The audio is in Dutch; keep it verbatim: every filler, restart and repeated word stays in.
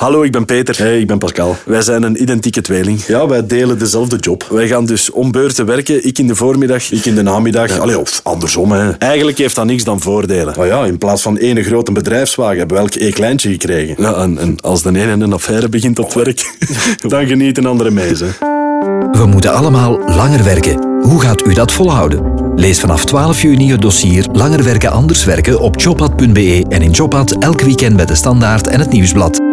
Hallo, ik ben Peter. Hey, ik ben Pascal. Wij zijn een identieke tweeling. Ja, wij delen dezelfde job. Wij gaan dus om beurten werken. Ik in de voormiddag, Ik in de namiddag. Ja. Allee, of andersom, hè. Eigenlijk heeft dat niks dan voordelen. Maar ja, in plaats van ene grote bedrijfswagen hebben we elk een kleintje gekregen. Ja, en, en als de ene een affaire begint op het werk, Dan genieten anderen mee, hè. We moeten allemaal langer werken. Hoe gaat u dat volhouden? Lees vanaf twaalf juni het dossier Langer werken, anders werken op jobpad punt be en in Jobpad elk weekend bij de Standaard en het Nieuwsblad.